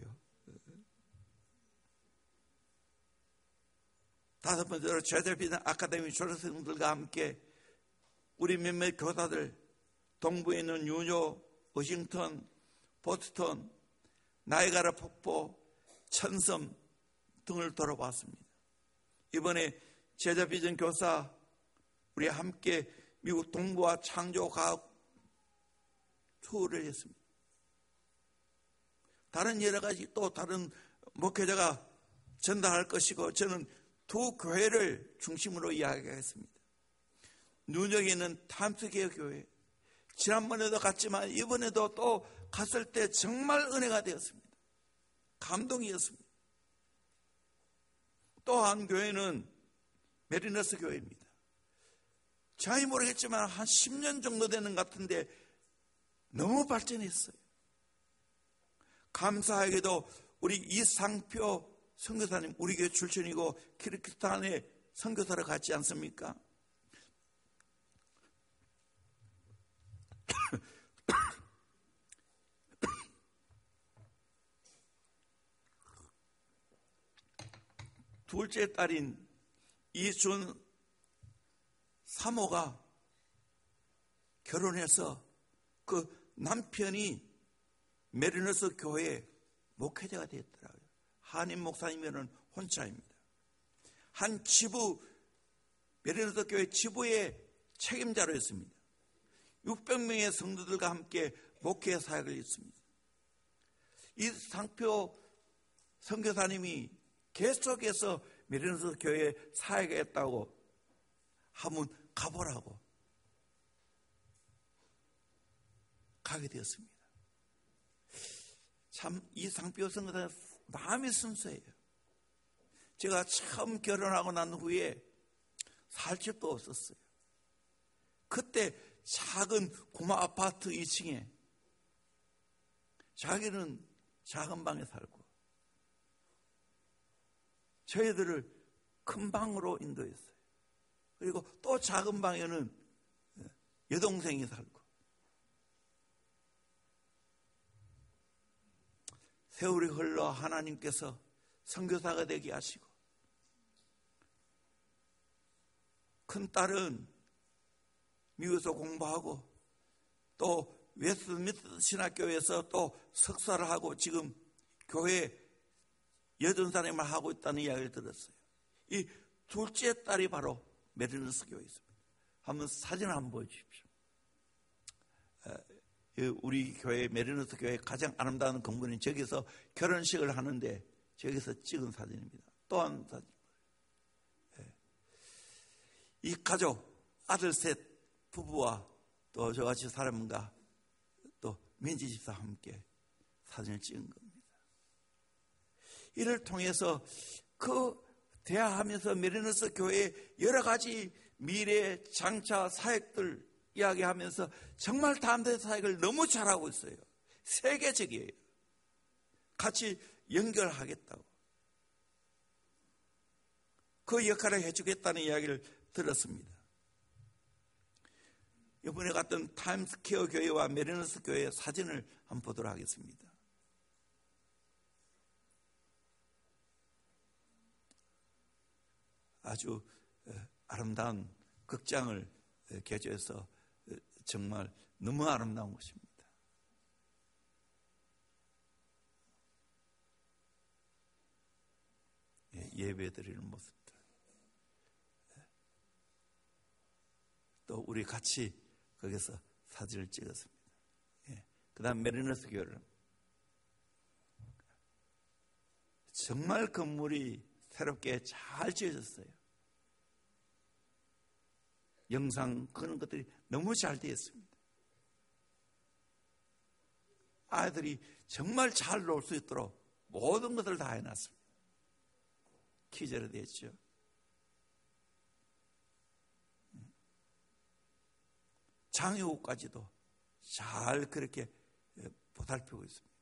S1: 다섯 번째로 제자비전 아카데미 졸업생들과 함께 우리 몇몇 교사들 동부에 있는 뉴욕, 워싱턴, 보스턴, 나이가라 폭포, 천섬 등을 돌아봤습니다. 이번에 제자비전 교사 우리 함께 미국 동부와 창조과학 투어를 했습니다. 다른 여러 가지 또 다른 목회자가 전달할 것이고 저는 두 교회를 중심으로 이야기했습니다. 뉴욕에 있는 탐스게어 교회 지난번에도 갔지만 이번에도 또 갔을 때 정말 은혜가 되었습니다. 감동이었습니다. 또 한 교회는 메리너스 교회입니다. 잘 모르겠지만 한 10년 정도 되는 것 같은데 너무 발전했어요. 감사하게도 우리 이상표 선교사님 우리 교회 출신이고 키르기스탄에 선교사를 갔지 않습니까? 둘째 딸인 이준 사모가 결혼해서 그 남편이 메리너스 교회 목회자가 되었더라고요. 한인 목사님은 혼자입니다. 한 지부 메리너스 교회 지부의 책임자로 했습니다. 600명의 성도들과 함께 목회 사역을 했습니다. 이 상표 선교사님이 계속해서 메르노스 교회에 사역했다고 한번 가보라고 가게 되었습니다. 참 이 상표 선교사님 마음이 순수해요. 제가 처음 결혼하고 난 후에 살 집도 없었어요. 그때 작은 고마 아파트 2층에 자기는 작은 방에 살고 저희들을 큰 방으로 인도했어요. 그리고 또 작은 방에는 여동생이 살고 세월이 흘러 하나님께서 선교사가 되게 하시고 큰딸은 미국에서 공부하고 또 웨스트민스터 신학교에서 또 석사를 하고 지금 교회 여전사님을 하고 있다는 이야기를 들었어요. 이 둘째 딸이 바로 메르노스 교회에 있습니다. 한번 사진 한번 보여주십시오. 우리 교회 메르노스 교회 가장 아름다운 건물은 저기서 결혼식을 하는데 저기서 찍은 사진입니다. 또 한 사진. 이 가족 아들 셋 부부와 또 저같이 사람과 또 민지 집사와 함께 사진을 찍은 겁니다. 이를 통해서 그 대화하면서 메르노스 교회의 여러 가지 미래 장차 사역들 이야기하면서 정말 담대 사역을 너무 잘하고 있어요. 세계적이에요. 같이 연결하겠다고. 그 역할을 해주겠다는 이야기를 들었습니다. 이번에 갔던 타임스퀘어 교회와 메르노스 교회의 사진을 한번 보도록 하겠습니다. 아주 아름다운 극장을 개조해서 정말 너무 아름다운 곳입니다. 예배 드리는 모습들. 또 우리 같이 거기서 사진을 찍었습니다. 그 다음 메르노스 교회를 정말 건물이 새롭게 잘 지어졌어요. 영상 그런 것들이 너무 잘 되어 있습니다. 아이들이 정말 잘 놀 수 있도록 모든 것을 다 해놨습니다. 키제로 되어 있죠. 장애우까지도 잘 그렇게 보살피고 있습니다.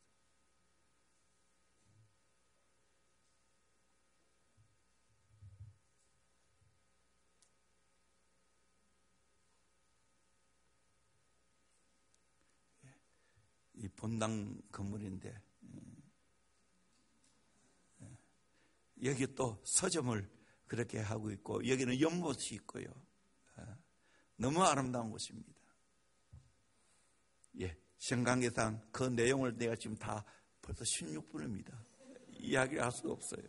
S1: 이 본당 건물인데 여기 또 서점을 그렇게 하고 있고 여기는 연못이 있고요. 너무 아름다운 곳입니다. 시간관계상 그 내용을 내가 지금 다 벌써 16분입니다. 이야기를 할 수가 없어요.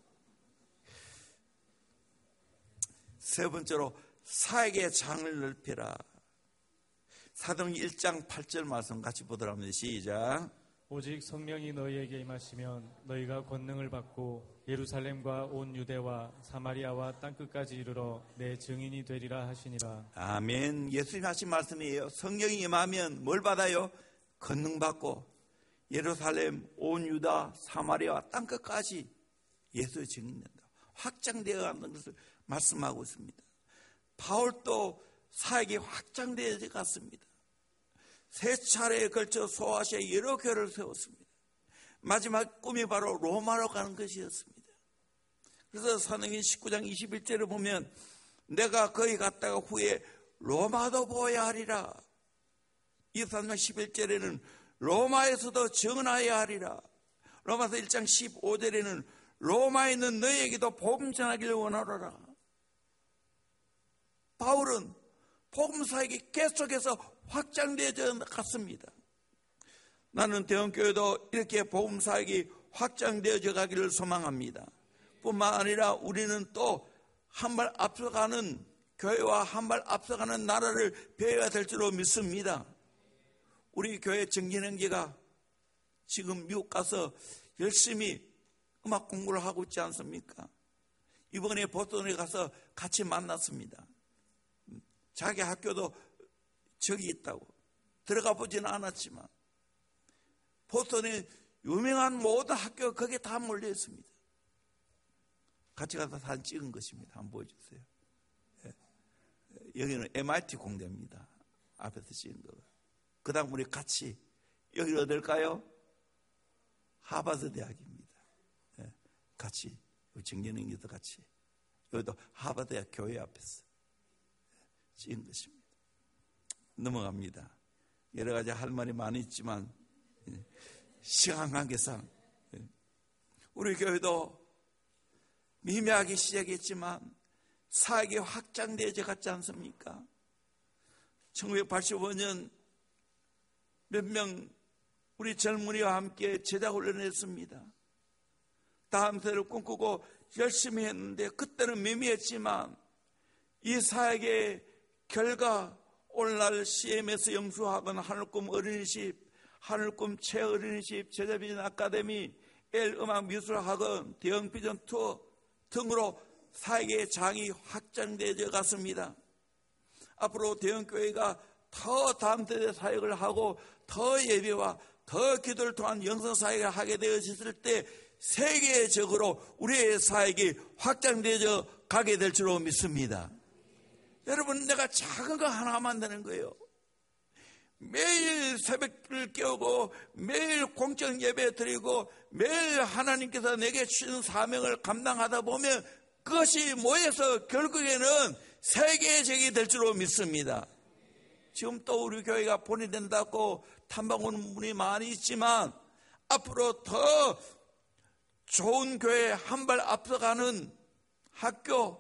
S1: 세 번째로 사역의 장을 넓히라. 사도행전 1장 8절 말씀 같이 보도록 합니다. 시작.
S2: 오직 성령이 너희에게 임하시면 너희가 권능을 받고 예루살렘과 온 유대와 사마리아와 땅끝까지 이르러 내 증인이 되리라 하시니라.
S1: 아멘. 예수님 하신 말씀이에요. 성령이 임하면 뭘 받아요? 권능 받고 예루살렘, 온 유다, 사마리아 땅끝까지 예수의 증인된다. 확장되어 가는 것을 말씀하고 있습니다. 바울도 사역이 확장되어 갔습니다. 세 차례에 걸쳐 소아시아에 여러 교회를 세웠습니다. 마지막 꿈이 바로 로마로 가는 것이었습니다. 그래서 사도행전 19장 21절을 보면 내가 거기 갔다가 후에 로마도 보아야 하리라. 23장 11절에는 로마에서도 전하여야 하리라. 로마서 1장 15절에는 로마에 있는 너희에게도 복음 전하기를 원하노라. 바울은 복음 사역이 계속해서 확장되어 갔습니다. 나는 대형교회도 이렇게 복음 사역이 확장되어져 가기를 소망합니다. 뿐만 아니라 우리는 또 한 발 앞서가는 교회와 한 발 앞서가는 나라를 배워야 될 줄로 믿습니다. 우리 교회 정진행기가 지금 미국 가서 열심히 음악 공부를 하고 있지 않습니까? 이번에 보스턴에 가서 같이 만났습니다. 자기 학교도 저기 있다고. 들어가 보지는 않았지만 보스턴에 유명한 모든 학교가 거기에 다 몰려 있습니다. 같이 가서 사진 찍은 것입니다. 한번 보여주세요. 여기는 MIT 공대입니다. 앞에서 찍은 거. 그 다음 우리 같이, 여기 어딜까요? 하버드 대학입니다. 같이, 정년행기도 같이. 여기도 하버드 대학 교회 앞에서 찍은 것입니다. 넘어갑니다. 여러 가지 할 말이 많이 있지만, 시간 관계상, 우리 교회도 미미하게 시작했지만, 사역이 확장되어져 갔지 않습니까? 1985년 몇 명 우리 젊은이와 함께 제자훈련을 했습니다. 다음 세대를 꿈꾸고 열심히 했는데 그때는 미미했지만 이 사역의 결과 오늘날 CMS 영수학원, 하늘꿈 어린이집, 하늘꿈 최어린이집, 제자비전 아카데미, L음악미술학원, 대형비전 투어 등으로 사역의 장이 확장되어 갔습니다. 앞으로 대형교회가 더 다음 세대 사역을 하고 더 예배와 더 기도를 통한 영성 사역을 하게 되어졌을 때 세계적으로 우리의 사역이 확장되어 가게 될 줄로 믿습니다. 여러분, 내가 작은 거 하나만 되는 거예요. 매일 새벽을 깨우고 매일 공적 예배 드리고 매일 하나님께서 내게 주신 사명을 감당하다 보면 그것이 모여서 결국에는 세계적이 될 줄로 믿습니다. 지금 또 우리 교회가 본이 된다고 탐방 오는 분이 많이 있지만 앞으로 더 좋은 교회 한 발 앞서가는 학교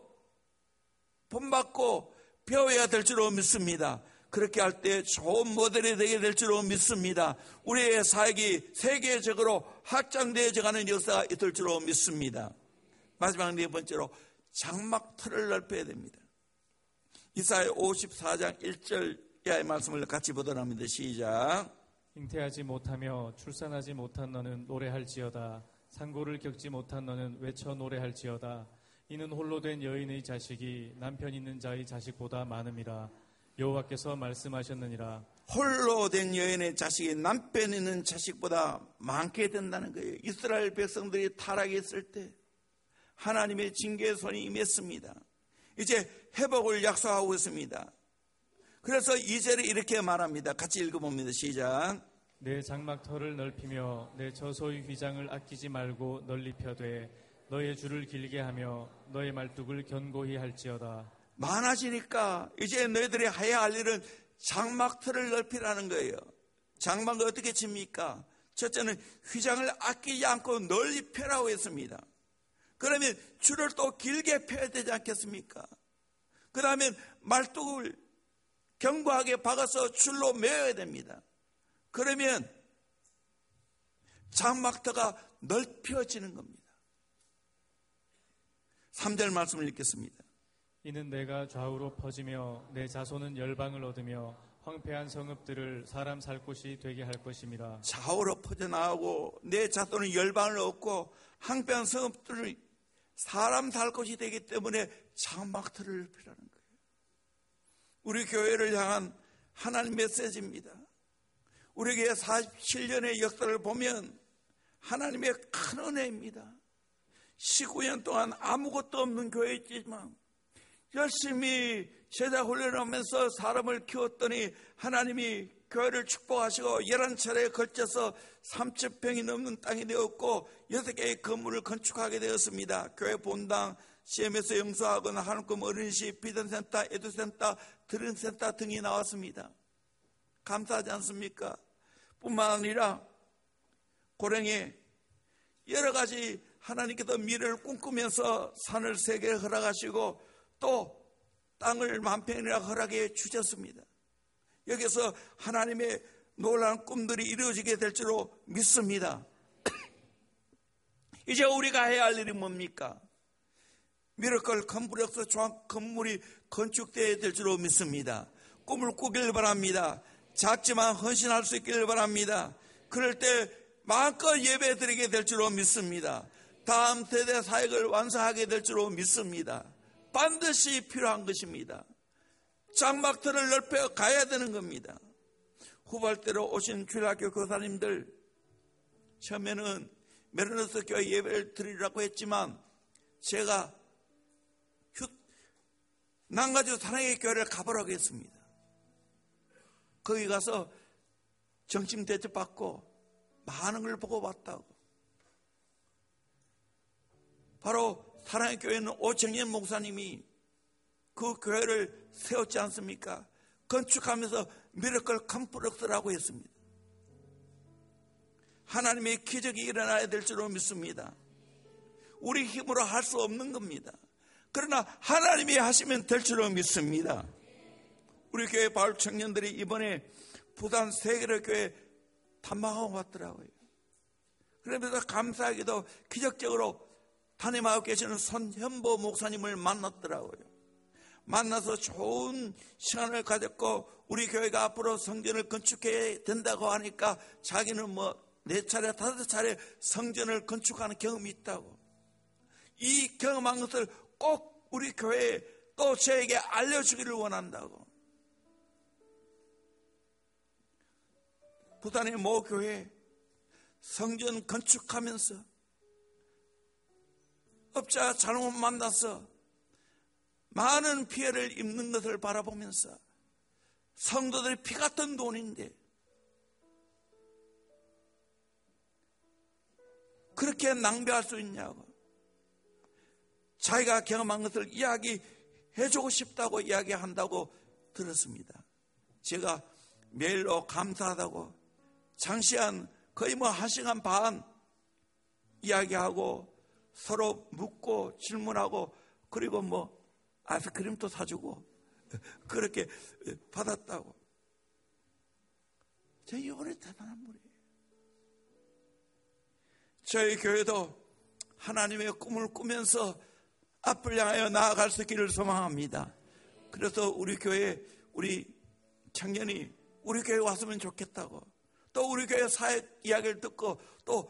S1: 본받고 배워야 될 줄로 믿습니다. 그렇게 할 때 좋은 모델이 되게 될 줄로 믿습니다. 우리의 사역이 세계적으로 확장되어져 가는 역사가 있을 줄로 믿습니다. 마지막 네 번째로 장막 틀을 넓혀야 됩니다. 이사야 54장 1절 이하의 말씀을 같이 보도록 합니다. 시작.
S2: 잉태하지 못하며 출산하지 못한 너는 노래할지어다. 상고를 겪지 못한 너는 외쳐 노래할지어다. 이는 홀로 된 여인의 자식이 남편 있는 자의 자식보다 많음이라. 여호와께서 말씀하셨느니라.
S1: 홀로 된 여인의 자식이 남편 있는 자식보다 많게 된다는 거예요. 이스라엘 백성들이 타락했을 때 하나님의 징계의 손이 임했습니다. 이제 회복을 약속하고 있습니다. 그래서 2절에 이렇게 말합니다. 같이 읽어봅니다. 시작.
S2: 내 장막터를 넓히며 내 저소의 휘장을 아끼지 말고 널리 펴되 너의 줄을 길게 하며 너의 말뚝을 견고히 할지어다.
S1: 많아지니까 이제 너희들이 해야 할 일은 장막터를 넓히라는 거예요. 장막을 어떻게 칩니까? 첫째는 휘장을 아끼지 않고 널리 펴라고 했습니다. 그러면 줄을 또 길게 펴야 되지 않겠습니까? 그 다음에 말뚝을 견고하게 박아서 줄로 메어야 됩니다. 그러면 장막터가 넓혀지는 겁니다. 3절 말씀을 읽겠습니다.
S2: 이는 내가 좌우로 퍼지며 내 자손은 열방을 얻으며 황폐한 성읍들을 사람 살 곳이 되게 할 것입니다.
S1: 좌우로 퍼져나가고 내 자손은 열방을 얻고 황폐한 성읍들을 사람 살 곳이 되기 때문에 장막터를 넓히라는 거예요. 우리 교회를 향한 하나님 메시지입니다. 우리 교회 47년의 역사를 보면 하나님의 큰 은혜입니다. 19년 동안 아무것도 없는 교회였지만 열심히 제자 훈련을 하면서 사람을 키웠더니 하나님이 교회를 축복하시고 11차례에 걸쳐서 3,000평이 넘는 땅이 되었고 6개의 건물을 건축하게 되었습니다. 교회 본당, CMS 영수학원, 하늘꿈 어린이집, 비전센터, 에듀센터, 드림센터 등이 나왔습니다. 감사하지 않습니까? 뿐만 아니라 고령에 여러 가지 하나님께서 미래를 꿈꾸면서 산을 3개 허락하시고 또 땅을 만평이나 허락해 주셨습니다. 여기서 하나님의 놀라운 꿈들이 이루어지게 될 줄로 믿습니다. 이제 우리가 해야 할 일이 뭡니까? 미러컬 컴플렉스 조합 건물이 건축되어야 될 줄로 믿습니다. 꿈을 꾸길 바랍니다. 작지만 헌신할 수 있기를 바랍니다. 그럴 때 마음껏 예배 드리게 될 줄로 믿습니다. 다음 세대 사역을 완성하게 될 줄로 믿습니다. 반드시 필요한 것입니다. 장막틀을 넓혀 가야 되는 겁니다. 후발대로 오신 주일학교 교사님들, 처음에는 메르노스 교회 예배를 드리라고 했지만 제가 난가주 사랑의 교회를 가보라고 했습니다. 거기 가서 정신 대접받고 많은 걸 보고 왔다고. 바로 사랑의 교회는 오정현 목사님이 그 교회를 세웠지 않습니까? 건축하면서 미러클 컴플렉스라고 했습니다. 하나님의 기적이 일어나야 될 줄로 믿습니다. 우리 힘으로 할 수 없는 겁니다. 그러나 하나님이 하시면 될 줄로 믿습니다. 우리 교회 바울 청년들이 이번에 부산 세계로 교회 탐방하고 왔더라고요. 그러면서 감사하게도 기적적으로 담임하고 계시는 손현보 목사님을 만났더라고요. 만나서 좋은 시간을 가졌고 우리 교회가 앞으로 성전을 건축해야 된다고 하니까 자기는 4차례 5차례 성전을 건축하는 경험이 있다고. 이 경험한 것을 꼭 우리 교회에 또 저에게 알려주기를 원한다고. 부산의 모 교회 성전 건축하면서 업자 잘못 만나서 많은 피해를 입는 것을 바라보면서 성도들의 피 같은 돈인데 그렇게 낭비할 수 있냐고. 자기가 경험한 것을 이야기해주고 싶다고 이야기한다고 들었습니다. 제가 메일로 감사하다고 장시간 거의 1시간 반 이야기하고 서로 묻고 질문하고 그리고 아이스크림도 사주고 그렇게 받았다고. 저희 이번에 대단한 분이에요. 저희 교회도 하나님의 꿈을 꾸면서 앞을 향하여 나아갈 수 있기를 소망합니다. 그래서 우리 교회 우리 청년이 우리 교회 왔으면 좋겠다고, 또 우리 교회 사역 이야기를 듣고 또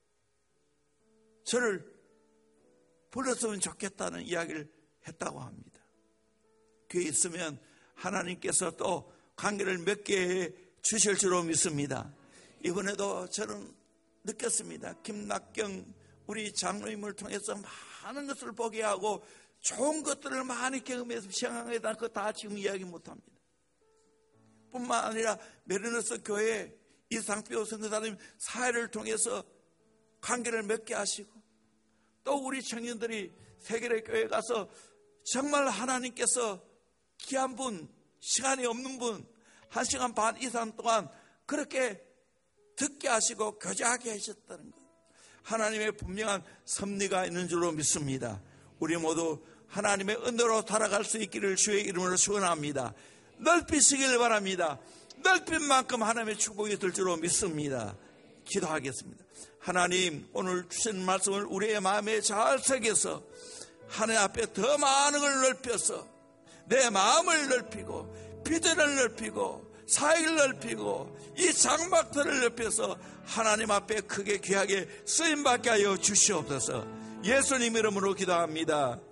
S1: 저를 불렀으면 좋겠다는 이야기를 했다고 합니다. 교회에 있으면 하나님께서 또 관계를 맺게 해 주실 줄로 믿습니다. 이번에도 저는 느꼈습니다. 김낙경 우리 장로님을 통해서 많은 것을 보게 하고 좋은 것들을 많이 경험해서 시행하게 다 그거 다 지금 이야기 못합니다. 뿐만 아니라 메르노스 교회 이상표 선교사님 사회를 통해서 관계를 맺게 하시고 또 우리 청년들이 세계의 교회에 가서 정말 하나님께서 귀한 분, 시간이 없는 분 1시간 반 이상 동안 그렇게 듣게 하시고 교제하게 하셨다는 것, 하나님의 분명한 섭리가 있는 줄로 믿습니다. 우리 모두 하나님의 은혜로 살아갈 수 있기를 주의 이름으로 축원합니다. 넓히시길 바랍니다. 넓힌 만큼 하나님의 축복이 될 줄로 믿습니다. 기도하겠습니다. 하나님, 오늘 주신 말씀을 우리의 마음에 잘 새겨서 하나님 앞에 더 많은 걸 넓혀서 내 마음을 넓히고 비전을 넓히고 사역을 넓히고 이 장막들을 넓혀서 하나님 앞에 크게 귀하게 쓰임받게 하여 주시옵소서. 예수님 이름으로 기도합니다.